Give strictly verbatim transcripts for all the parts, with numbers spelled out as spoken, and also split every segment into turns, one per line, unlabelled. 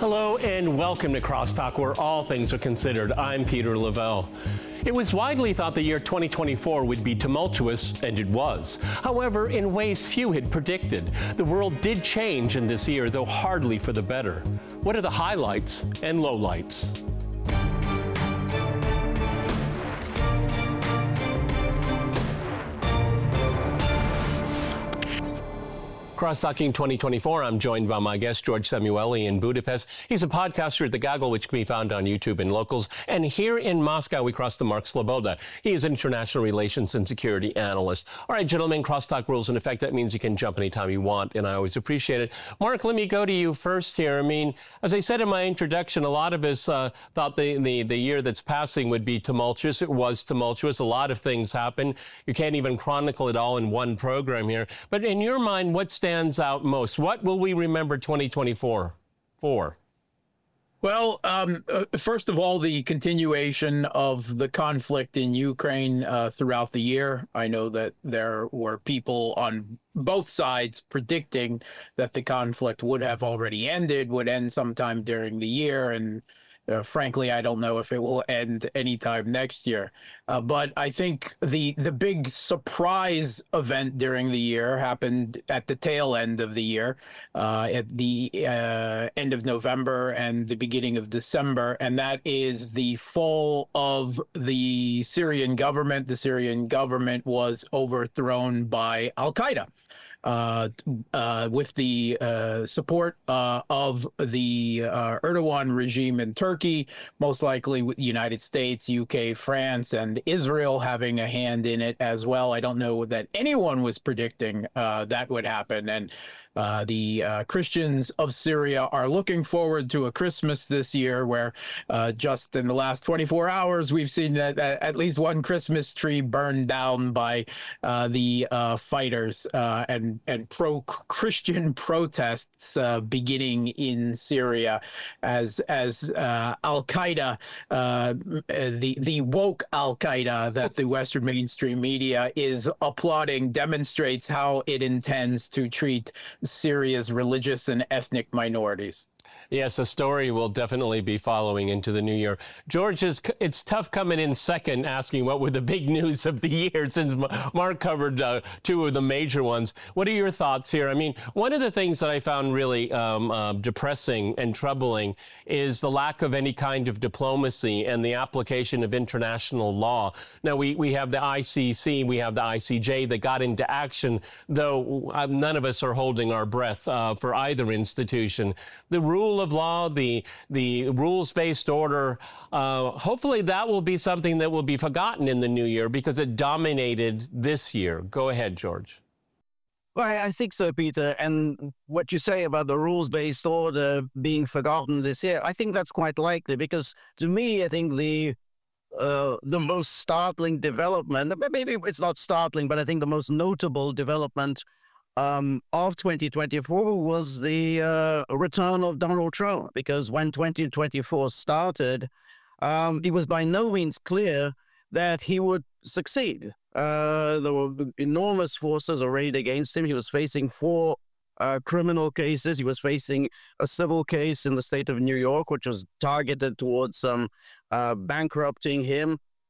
Hello and welcome to Crosstalk, where all things are considered. I'm Peter Lavelle. It was widely thought the year twenty twenty-four would be tumultuous, and it was. However, in ways few had predicted, the world did change in this year, though hardly for the better. What are the highlights and lowlights? Crosstalking twenty twenty-four, I'm joined by my guest, George Samueli in Budapest. He's a podcaster at The Gaggle, which can be found on YouTube and Locals. And here in Moscow, we cross to Mark Sloboda. He is an international relations and security analyst. All right, gentlemen, Crosstalk rules in effect. That means you can jump anytime you want, and I always appreciate it. Mark, let me go to you first here. I mean, as I said in my introduction, a lot of us uh, thought the, the, the year that's passing would be tumultuous. It was tumultuous. A lot of things happened. You can't even chronicle it all in one program here. But in your mind, what stands out most? What will we remember twenty twenty-four for?
Well, um, uh, first of all, the continuation of the conflict in Ukraine uh, throughout the year. I know that there were people on both sides predicting that the conflict would have already ended, would end sometime during the year, and Uh, frankly, I don't know if it will end anytime next year. Uh, but I think the the big surprise event during the year happened at the tail end of the year, uh, at the uh, end of November and the beginning of December, and that is the fall of the Syrian government. The Syrian government was overthrown by Al-Qaeda. Uh, uh, with the uh, support uh, of the uh, Erdogan regime in Turkey, most likely with the United States, U K, France, and Israel having a hand in it as well. I don't know that anyone was predicting uh, that would happen. And uh, the uh, Christians of Syria are looking forward to a Christmas this year where uh, just in the last twenty-four hours, we've seen that, that at least one Christmas tree burned down by uh, the uh, fighters uh, and and pro-Christian protests uh, beginning in Syria as as uh, Al-Qaeda, uh, the the woke Al-Qaeda that the Western mainstream media is applauding, demonstrates how it intends to treat Syria's religious and ethnic minorities.
Yes, a story we'll definitely be following into the new year. George, it's, it's tough coming in second asking what were the big news of the year since Mark covered uh, two of the major ones. What are your thoughts here? I mean, one of the things that I found really um, uh, depressing and troubling is the lack of any kind of diplomacy and the application of international law. Now, we, we have the I C C, we have the I C J that got into action, though uh, none of us are holding our breath uh, for either institution. The rule of law, the the rules-based order, uh, hopefully that will be something that will be forgotten in the new year because it dominated this year. Go ahead, George.
Well, I think so, Peter. And what you say about the rules-based order being forgotten this year, I think that's quite likely because to me, I think the uh, the most startling development, maybe it's not startling, but I think the most notable development Um, of twenty twenty-four was the uh, return of Donald Trump, because when twenty twenty-four started, um, it was by no means clear that he would succeed. Uh, there were enormous forces arrayed against him. He was facing four uh, criminal cases. He was facing a civil case in the state of New York, which was targeted towards um, uh, bankrupting him.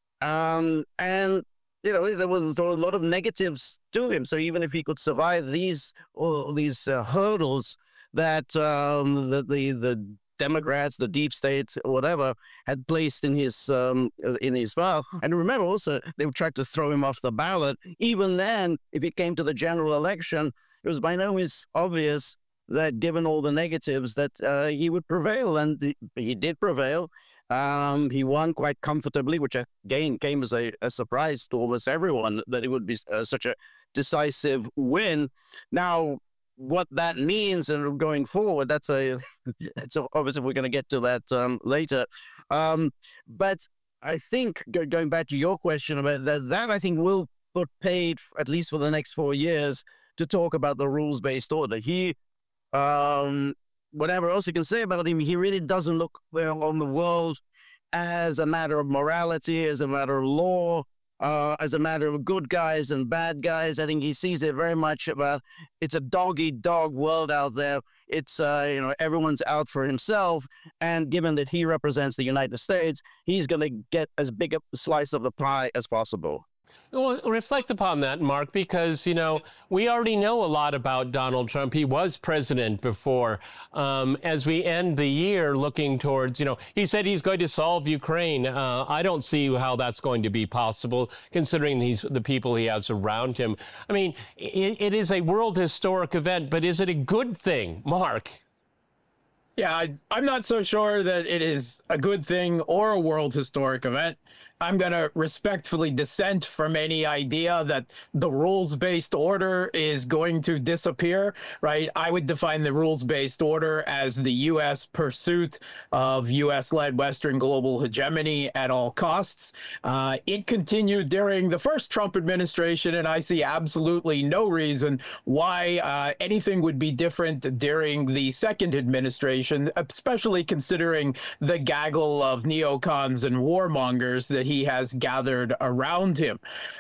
Um, and You know, there was, there were a lot of negatives to him. So even if he could survive these all these uh, hurdles that um, the, the the Democrats, the deep state, or whatever, had placed in his um, in his path. And remember, also they tried to throw him off the ballot. Even then, if it came to the general election, it was by no means obvious that, given all the negatives, that uh, he would prevail, and the, he did prevail. Um, he won quite comfortably, which again came as a, a surprise to almost everyone that it would be uh, such a decisive win. Now, what that means and going forward, that's a, that's a obviously we're going to get to that um, later. Um, but I think go, going back to your question about that, that I think will put paid at least for the next four years to talk about the rules-based order. He, um, whatever else you can say about him, he really doesn't look well on the world as a matter of morality, as a matter of law. uh, as a matter of good guys and bad guys. I think he sees it very much about it's a dog-eat-dog world out there. It's, uh, you know, everyone's out for himself. And given that he represents the United States, he's going to get as big a slice of the pie as possible.
Well, reflect upon that, Mark, because, you know, we already know a lot about Donald Trump. He was president before. Um, as we end the year looking towards, you know, he said he's going to solve Ukraine. Uh, I don't see how that's going to be possible, considering these, the people he has around him. I mean, it, it is a world historic event, but is it a good thing, Mark?
Yeah, I, I'm not so sure that it is a good thing or a world historic event. I'm going to respectfully dissent from any idea that the rules-based order is going to disappear, right? I would define the rules-based order as the U S pursuit of U S-led Western global hegemony at all costs. Uh, it continued during the first Trump administration, and I see absolutely no reason why uh, anything would be different during the second administration, especially considering the gaggle of neocons and warmongers that he has gathered around him.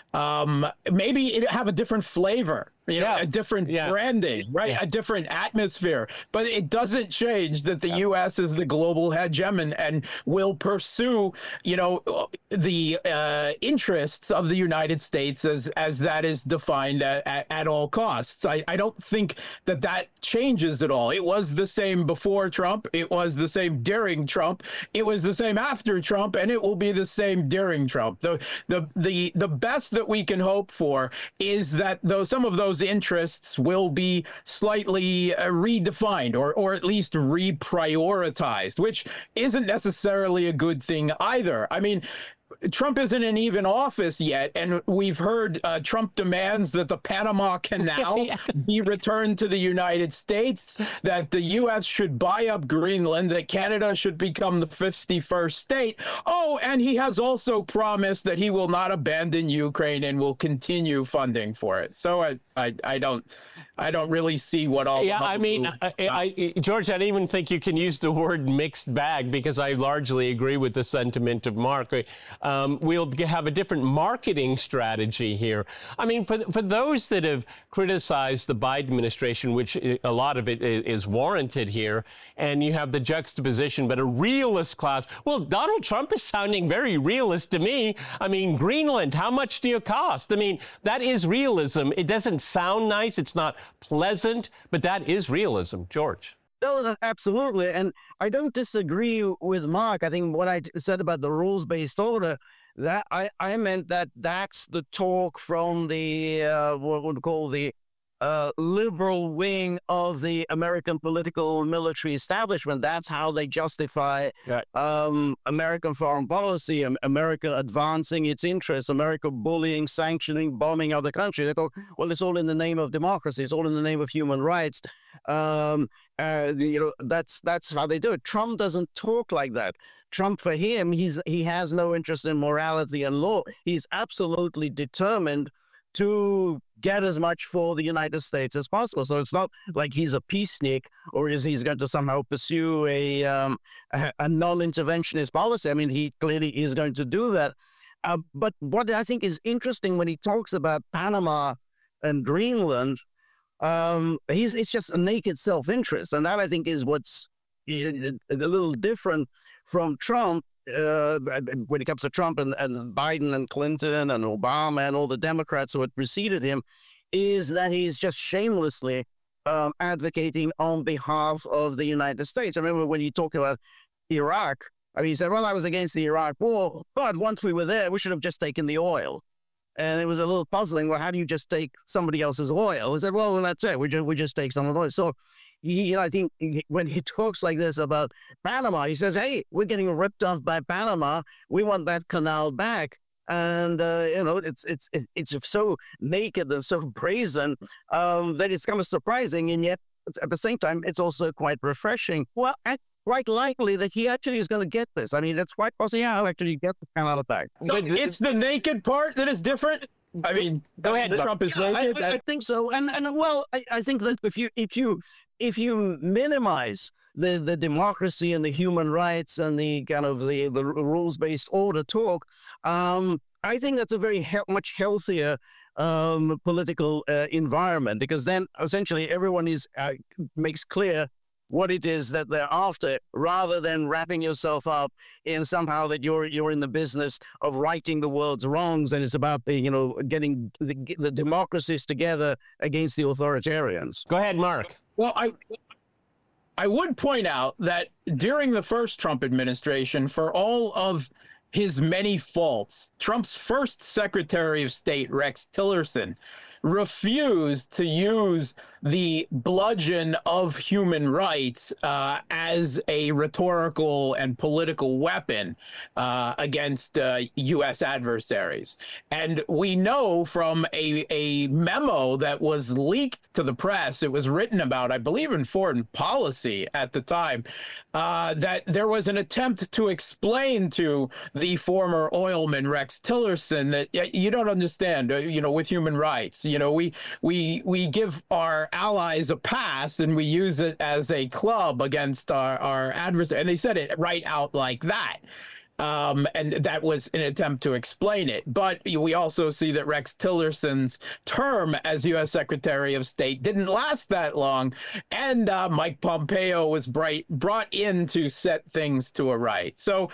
Um, maybe it have a different flavor, you know,
yeah.
a different
yeah.
branding, right? Yeah. A different atmosphere. But it doesn't change that the yeah. U S is the global hegemon and will pursue, you know, the uh, interests of the United States as as that is defined at, at, at all costs. I, I don't think that that changes at all. It was the same before Trump. It was the same during Trump. It was the same after Trump, and it will be the same during Trump. The the the the best that we can hope for is that though some of those interests will be slightly uh, redefined or or at least reprioritized, which isn't necessarily a good thing either. I mean, Trump isn't in even office yet, and we've heard uh, Trump demands that the Panama Canal yeah. be returned to the United States, that the U S should buy up Greenland, that Canada should become the fifty-first state. Oh, and he has also promised that he will not abandon Ukraine and will continue funding for it. So I, I, I don't, I don't really see what all.
Yeah, I mean, I, I, George, I don't even think you can use the word mixed bag, because I largely agree with the sentiment of Mark. Um, we'll have a different marketing strategy here. I mean, for for those that have criticized the Biden administration, which a lot of it is warranted here, and you have the juxtaposition, but a realist class. Well, Donald Trump is sounding very realist to me. I mean, Greenland, how much do you cost? I mean, that is realism. It doesn't sound nice. It's not pleasant, but that is realism. George.
No, absolutely. And I don't disagree with Mark. I think what I said about the rules-based order, that I, I meant that that's the talk from the, uh, what would call the uh, liberal wing of the American political and military establishment. That's how they justify yeah. um, American foreign policy, America advancing its interests, America bullying, sanctioning, bombing other countries. They go, well, it's all in the name of democracy. It's all in the name of human rights. Um, uh, you know, that's that's how they do it. Trump doesn't talk like that. Trump, for him, he's he has no interest in morality and law. He's absolutely determined to get as much for the United States as possible. So it's not like he's a peacenik, or is he's going to somehow pursue a um, a, a non-interventionist policy. I mean, he clearly is going to do that. Uh, but what I think is interesting when he talks about Panama and Greenland, um, he's it's just a naked self-interest, and that I think is what's a, a little different from Trump. Uh, when it comes to Trump and, and Biden and Clinton and Obama and all the Democrats who had preceded him, is that he's just shamelessly um, advocating on behalf of the United States. I remember when you talk about Iraq, I mean, he said, well, I was against the Iraq war, but once we were there, we should have just taken the oil. And it was a little puzzling. Well, how do you just take somebody else's oil? He said, well, well that's it. We just, we just take some of the oil. So, he, you know, I think when he talks like this about Panama, he says, hey, we're getting ripped off by Panama. We want that canal back. And, uh, you know, it's it's it's so naked and so brazen um, that it's kind of surprising. And yet, at the same time, it's also quite refreshing. Well, and quite likely that he actually is going to get this. I mean, it's quite possible. Yeah, I'll actually get the canal back.
No, it's the naked part that is different. I mean, go ahead. Trump is naked.
I, I, I think so. And, and well, I, I think that if you if you if you minimize the, the democracy and the human rights and the kind of the, the rules-based order talk, um, I think that's a very he- much healthier um, political uh, environment, because then essentially everyone is uh, makes clear what it is that they're after, rather than wrapping yourself up in somehow that you're you're in the business of righting the world's wrongs, and it's about the you know getting the, the democracies together against the authoritarians.
Go ahead, Mark.
Well, I I would point out that during the first Trump administration, for all of his many faults, Trump's first Secretary of State, Rex Tillerson, refused to use the bludgeon of human rights uh, as a rhetorical and political weapon uh, against uh, U S adversaries. And we know from a, a memo that was leaked to the press, it was written about, I believe, in Foreign Policy at the time, uh, that there was an attempt to explain to the former oilman Rex Tillerson that you don't understand, you know, with human rights. You know, we we we give our allies a pass and we use it as a club against our, our adversary. And they said it right out like that. Um, and that was an attempt to explain it. But we also see that Rex Tillerson's term as U S Secretary of State didn't last that long. And uh, Mike Pompeo was bright, brought in to set things to a right. So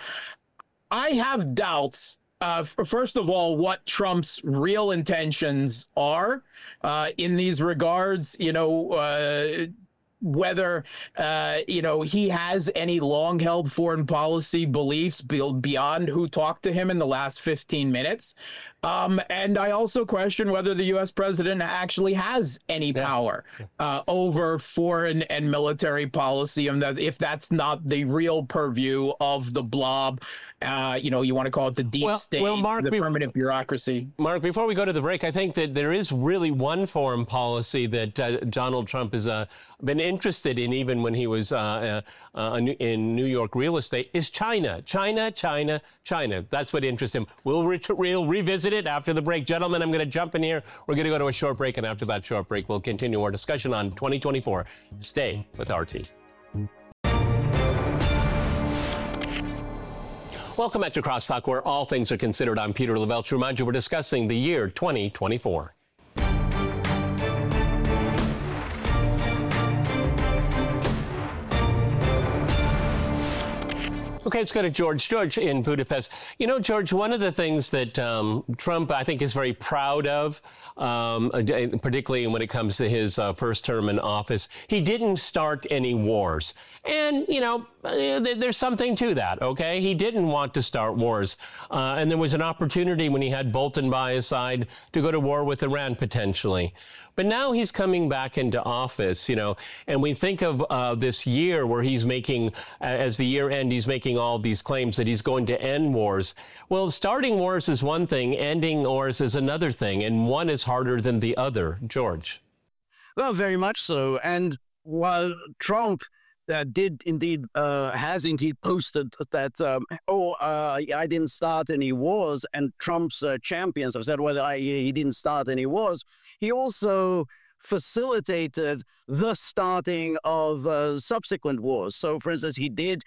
I have doubts. Uh, first of all, what Trump's real intentions are uh, in these regards, you know, uh, whether, uh, you know, he has any long held foreign policy beliefs beyond who talked to him in the last fifteen minutes. Um, and I also question whether the U S president actually has any power uh, over foreign and military policy, and that if that's not the real purview of the blob, uh, you know, you want to call it the deep
well,
state,
well, Mark,
the
bef-
permanent bureaucracy.
Mark, before we go to the break, I think that there is really one foreign policy that uh, Donald Trump has uh, been interested in, even when he was uh, uh, uh, in New York real estate, is China. China, China, China. That's what interests him. We'll, re- we'll revisit it after the break. Gentlemen, I'm going to jump in here. We're going to go to a short break, and after that short break, we'll continue our discussion on twenty twenty-four. Stay with R T. Welcome back to Crosstalk, where all things are considered. I'm Peter Lavelle. To remind you, we're discussing the year twenty twenty-four. Okay, let's go to George. George in Budapest. You know, George, one of the things that um, Trump, I think, is very proud of, um, particularly when it comes to his uh, first term in office, he didn't start any wars. And, you know, there's something to that, okay? He didn't want to start wars. Uh, and there was an opportunity when he had Bolton by his side to go to war with Iran, potentially. But now he's coming back into office, you know, and we think of uh, this year where he's making, uh, as the year end, he's making all these claims that he's going to end wars. Well, starting wars is one thing, ending wars is another thing, and one is harder than the other. George.
Well, very much so. And while Trump uh, did indeed, uh, has indeed posted that, um, oh, uh, I didn't start any wars, and Trump's uh, champions have said, well, I, he didn't start any wars, he also facilitated the starting of uh, subsequent wars. So, for instance, he did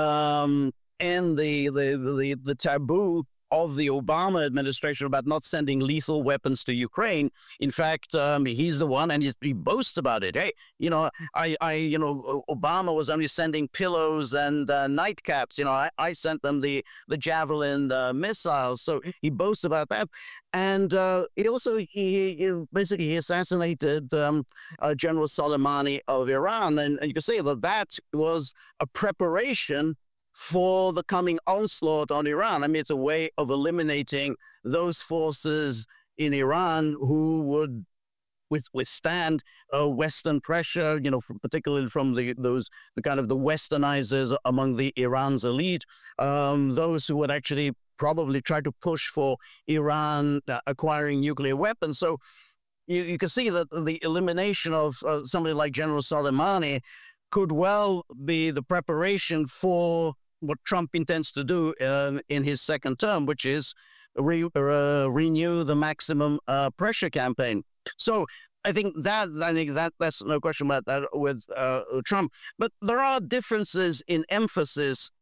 um, end the, the, the, the taboo of the Obama administration about not sending lethal weapons to Ukraine. In fact, um, he's the one, and he, he boasts about it. Hey, you know, I, I, you know, Obama was only sending pillows and uh, nightcaps. You know, I, I sent them the the Javelin uh, missiles. So he boasts about that. And uh, he also he, he basically he assassinated um, uh, General Soleimani of Iran, and, and you can say that that was a preparation for the coming onslaught on Iran. I mean, it's a way of eliminating those forces in Iran who would with, withstand uh, Western pressure, you know, from, particularly from the those the kind of the Westernizers among the Iran's elite, um, those who would actually probably try to push for Iran uh, acquiring nuclear weapons. So you, you can see that the elimination of uh, somebody like General Soleimani could well be the preparation for what Trump intends to do uh, in his second term, which is re- uh, renew the maximum uh, pressure campaign. So I think that I think that that's no question about that with uh, Trump. But there are differences in emphasis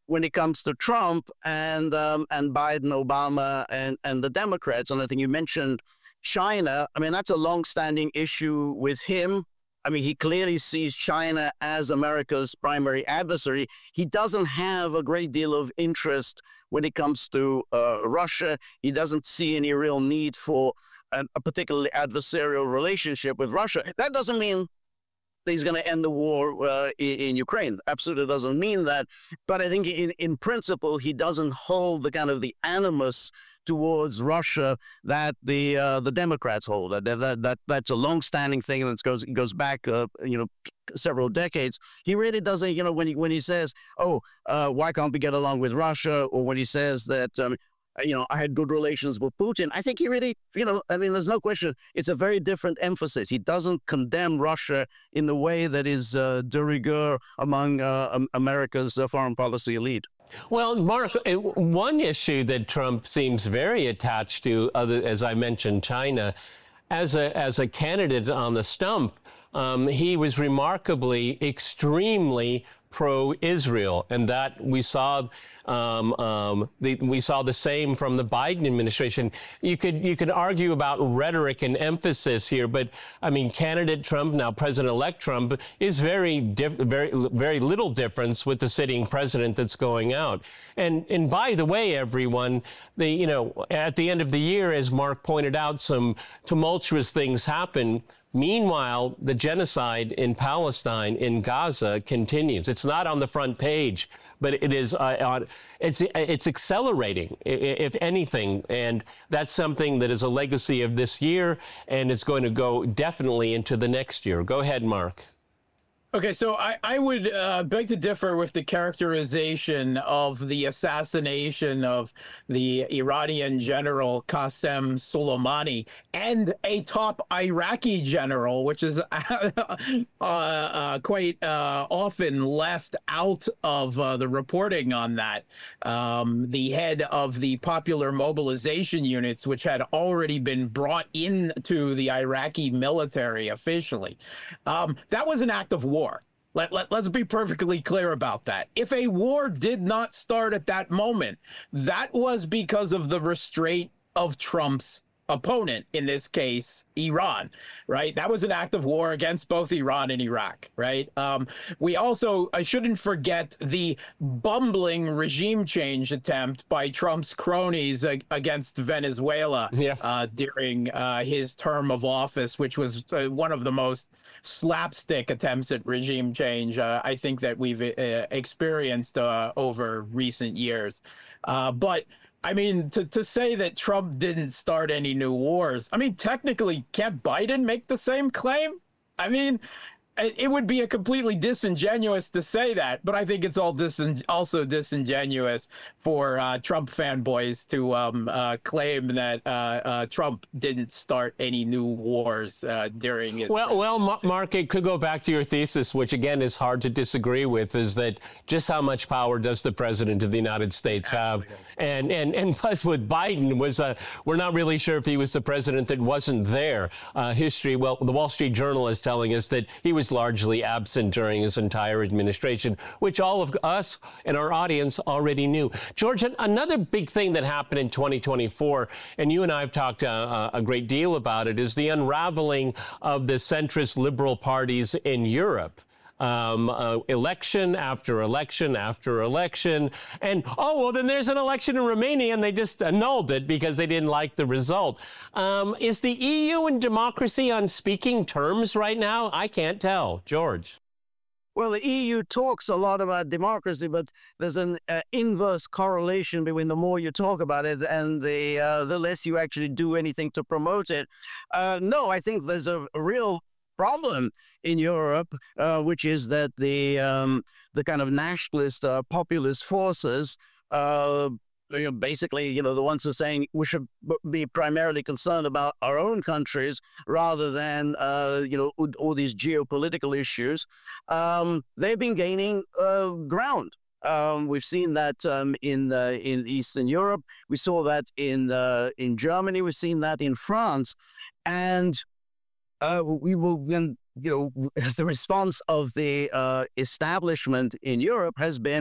when it comes to Trump and um, and Biden, Obama, and and the Democrats. And I think you mentioned China. I mean, that's a long-standing issue with him. I mean, he clearly sees China as America's primary adversary. He doesn't have a great deal of interest when it comes to uh, Russia. He doesn't see any real need for a, a particularly adversarial relationship with Russia. That doesn't mean that he's going to end the war uh, in, in Ukraine. Absolutely doesn't mean that. But I think in, in principle, he doesn't hold the kind of the animus towards Russia that the uh, the Democrats hold. That, that that that's a long-standing thing, and it goes it goes back, uh, you know, several decades. He really doesn't, you know, when he when he says, "Oh, uh, why can't we get along with Russia?" or when he says that, um, you know, I had good relations with Putin. I think he really, you know, I mean, there's no question. It's a very different emphasis. He doesn't condemn Russia in the way that is uh, de rigueur among uh, America's uh, foreign policy elite.
Well, Mark, one issue that Trump seems very attached to, other, as I mentioned, China, as a as a candidate on the stump, um, he was remarkably, extremely pro-Israel, and that we saw um, um, the, we saw the same from the Biden administration. You could you could argue about rhetoric and emphasis here, but I mean, candidate Trump, now President-elect Trump, is very diff- very very little difference with the sitting president that's going out. And and by the way, everyone, the you know at the end of the year, as Mark pointed out, some tumultuous things happen. Meanwhile, the genocide in Palestine, in Gaza, continues. It's not on the front page, but it is. Uh, on, it's it's accelerating, if anything, and that's something that is a legacy of this year, and it's going to go definitely into the next year. Go ahead, Mark.
Okay, so I, I would uh, beg to differ with the characterization of the assassination of the Iranian general Qasem Soleimani and a top Iraqi general, which is uh, uh, quite uh, often left out of uh, the reporting on that. Um, the head of the popular mobilization units, which had already been brought into the Iraqi military officially. Um, that was an act of war. Let, let, let's be perfectly clear about that. If a war did not start at that moment, that was because of the restraint of Trump's opponent, in this case, Iran, right? That was an act of war against both Iran and Iraq, right? Um, we also, I shouldn't forget the bumbling regime change attempt by Trump's cronies ag- against Venezuela yeah. uh, during uh, his term of office, which was uh, one of the most slapstick attempts at regime change uh, I think that we've uh, experienced uh, over recent years. Uh, but I mean, to, to say that Trump didn't start any new wars, I mean, technically, can't Biden make the same claim? I mean, it would be a completely disingenuous to say that, but I think it's all disin- also disingenuous for uh, Trump fanboys to um, uh, claim that uh, uh, Trump didn't start any new wars uh, during his.
Well, well, Mark, it could go back to your thesis, which again is hard to disagree with, is that just how much power does the president of the United States have? Absolutely. And and and plus, with Biden, was uh, we're not really sure if he was the president that wasn't there. Uh, history, well, the Wall Street Journal is telling us that he was largely absent during his entire administration, which all of us and our audience already knew. George, another big thing that happened in twenty twenty-four, and you and I have talked uh, a great deal about it, is the unraveling of the centrist liberal parties in Europe. Um, uh, election after election after election. And, oh, well, then there's an election in Romania, and they just annulled it because they didn't like the result. Um, is the E U and democracy on speaking terms right now? I can't tell. George.
Well, the E U talks a lot about democracy, but there's an uh, inverse correlation between the more you talk about it and the uh, the less you actually do anything to promote it. Uh, no, I think there's a, a real problem in Europe, uh, which is that the um, the kind of nationalist, uh, populist forces, uh, you know, basically, you know, the ones who are saying we should be primarily concerned about our own countries rather than, uh, you know, all these geopolitical issues, um, they've been gaining uh, ground. Um, we've seen that um, in uh, in Eastern Europe. We saw that in uh, in Germany. We've seen that in France, and Uh, we will, when, you know, the response of the uh, establishment in Europe has been,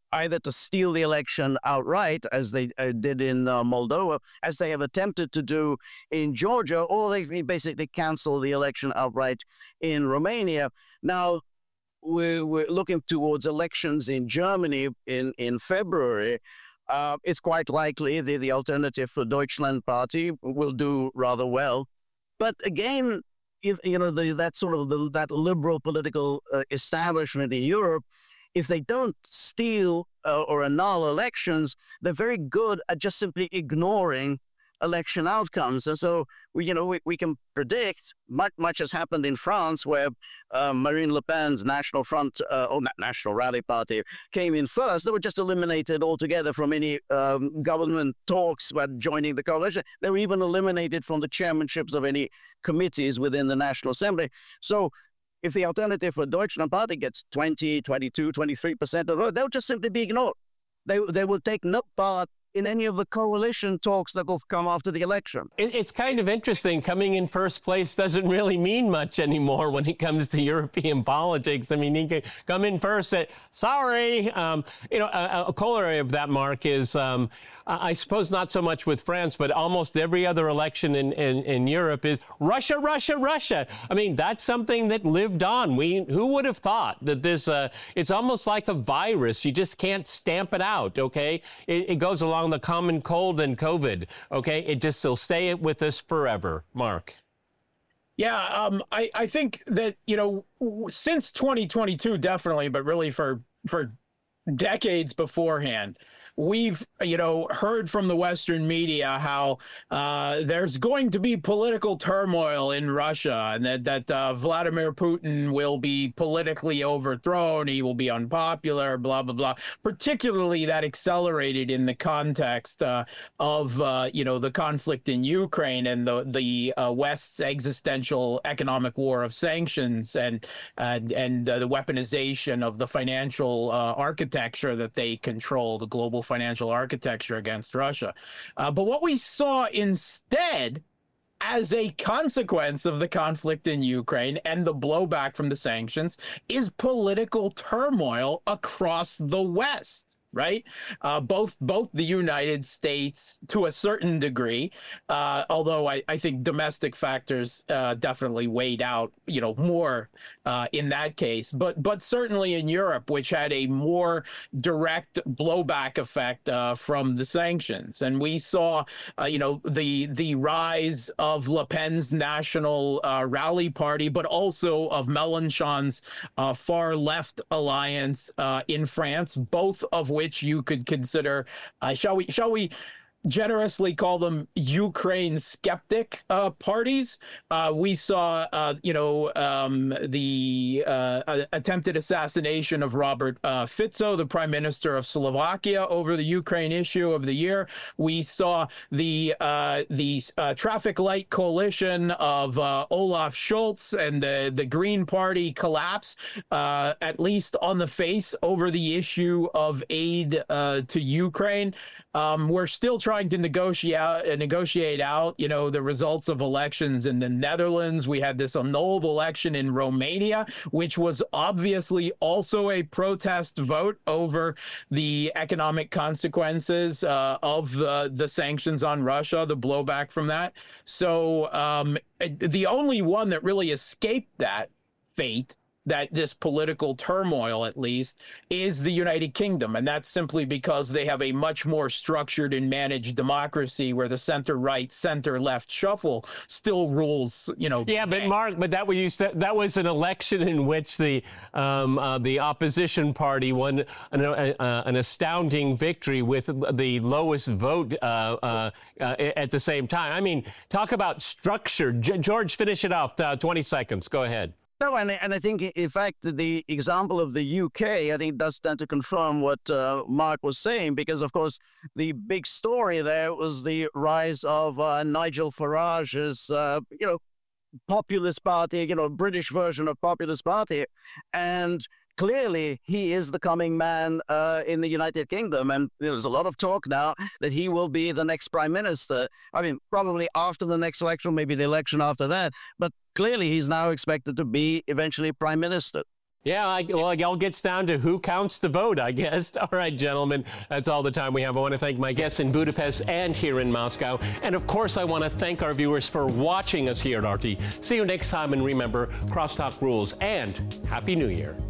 either to steal the election outright, as they uh, did in uh, Moldova, as they have attempted to do in Georgia, or they basically cancel the election outright in Romania. Now, we're, we're looking towards elections in Germany in, in February. Uh, it's quite likely the, the Alternative for Deutschland party will do rather well. But again, if you know the, that sort of the, that liberal political uh, establishment in Europe, if they don't steal uh, or annul elections, they're very good at just simply ignoring election outcomes. And so, we, you know, we, we can predict much, much has happened in France, where uh, Marine Le Pen's National Front, uh, or National Rally Party, came in first. They were just eliminated altogether from any um, government talks about joining the coalition. They were even eliminated from the chairmanships of any committees within the National Assembly. So, if the Alternative for Deutschland party gets twenty, twenty-two, twenty-three percent of the vote, they'll just simply be ignored. They, they will take no part in any of the coalition talks that will come after the election.
It, it's kind of interesting. Coming in first place doesn't really mean much anymore when it comes to European politics. I mean, you can come in first, say, sorry. Um, you know, a, a corollary of that, Mark, is um, I suppose not so much with France, but almost every other election in, in, in Europe is Russia, Russia, Russia. I mean, that's something that lived on. We who would have thought that this, uh, it's almost like a virus. You just can't stamp it out, okay? It, it goes along the common cold and COVID, okay? It just will stay with us forever. Mark.
Yeah, um, I, I think that, you know, since twenty twenty-two, definitely, but really for for decades beforehand, we've, you know, heard from the Western media how uh, there's going to be political turmoil in Russia, and that, that uh, Vladimir Putin will be politically overthrown, he will be unpopular, blah, blah, blah. Particularly that accelerated in the context uh, of, uh, you know, the conflict in Ukraine and the, the uh, West's existential economic war of sanctions and, uh, and uh, the weaponization of the financial uh, architecture that they control, the global financial architecture against Russia. Uh, but what we saw instead, as a consequence of the conflict in Ukraine and the blowback from the sanctions, is political turmoil across the West. Right? Uh, both both the United States to a certain degree, uh, although I, I think domestic factors uh, definitely weighed out, you know, more uh, in that case. But but certainly in Europe, which had a more direct blowback effect uh, from the sanctions. And we saw, uh, you know, the the rise of Le Pen's National uh, Rally Party, but also of Mélenchon's uh, far left alliance uh, in France, both of which which you could consider, uh, shall we, shall we generously call them Ukraine skeptic uh, parties. Uh, we saw, uh, you know, um, the uh, attempted assassination of Robert uh, Fico, the prime minister of Slovakia, over the Ukraine issue of the year. We saw the uh, the uh, traffic light coalition of uh, Olaf Scholz and the, the Green Party collapse, uh, at least on the face, over the issue of aid uh, to Ukraine. Um, we're still trying to negotiate uh, negotiate out, you know, the results of elections in the Netherlands. We had this annulled election in Romania, which was obviously also a protest vote over the economic consequences uh, of the, the sanctions on Russia, the blowback from that. So um, the only one that really escaped that fate, that this political turmoil, at least, is the United Kingdom. And that's simply because they have a much more structured and managed democracy where the center-right, center-left shuffle still rules, you know.
Yeah, but Mark, but that was that was an election in which the um, uh, the opposition party won an, uh, an astounding victory with the lowest vote uh, uh, uh, at the same time. I mean, talk about structure. G- George, finish it off. Uh, twenty seconds. Go ahead.
No, and, and I think, in fact, the example of the U K, I think, does tend to confirm what uh, Mark was saying, because, of course, the big story there was the rise of uh, Nigel Farage's, uh, you know, populist party, you know, British version of populist party. And clearly, he is the coming man uh, in the United Kingdom. And you know, there's a lot of talk now that he will be the next prime minister. I mean, probably after the next election, maybe the election after that. But clearly, he's now expected to be eventually prime minister.
Yeah, I, well, it all gets down to who counts the vote, I guess. All right, gentlemen, that's all the time we have. I want to thank my guests in Budapest and here in Moscow. And of course, I want to thank our viewers for watching us here at R T. See you next time, and remember, crosstalk rules, and Happy New Year.